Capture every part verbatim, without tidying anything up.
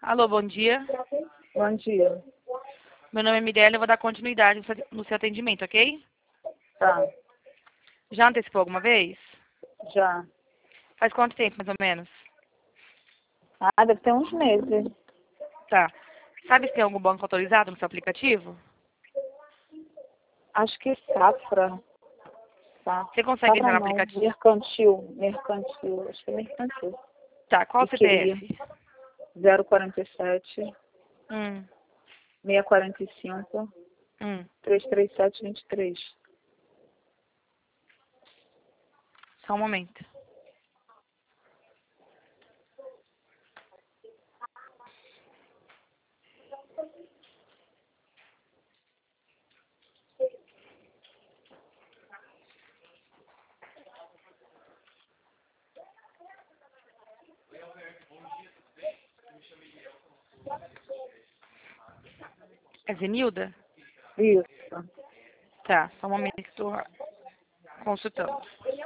Alô, bom dia. Bom dia. Meu nome é Mirella e eu vou dar continuidade no seu- no seu atendimento, ok? Tá, Já antecipou alguma vez? já. Faz quanto tempo, mais ou menos? Ah, deve ter uns meses. Tá. Sabe se tem algum banco autorizado no seu aplicativo? Acho que Safra. Tá. Você consegue entrar Safra no não, aplicativo? mercantil. Mercantil, acho que é mercantil. Tá, qual o E queria. C P F? zero quarenta e sete, Hum, seiscentos e quarenta e cinco, hum. trezentos e trinta e sete, vinte e três. Só um momento. É Zenilda? Isso. Tá, só um momento que estou consultando.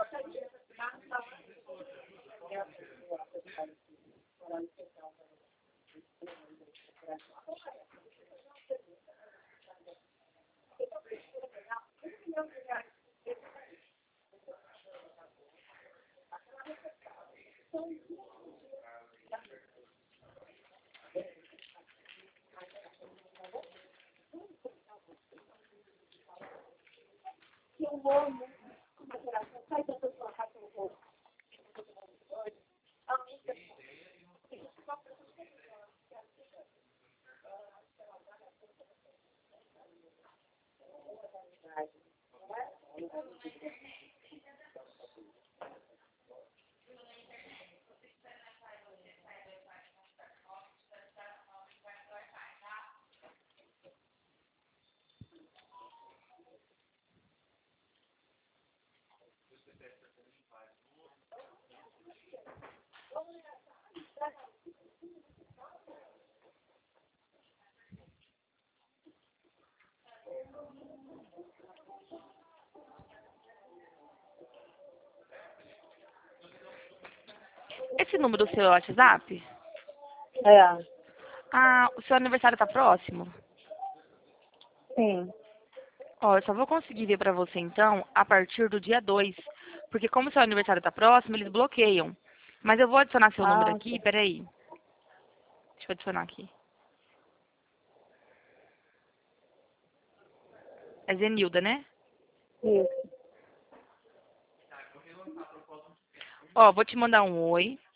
Esse número do seu WhatsApp? É, Ah, o seu aniversário tá próximo? sim. Ó, eu só vou conseguir ver pra você, então, a partir do dia dois. Porque como seu aniversário tá próximo, eles bloqueiam. Mas eu vou adicionar seu número Ah, aqui, peraí. Deixa eu adicionar aqui. É Zenilda, né? isso. Ó, vou te mandar um oi.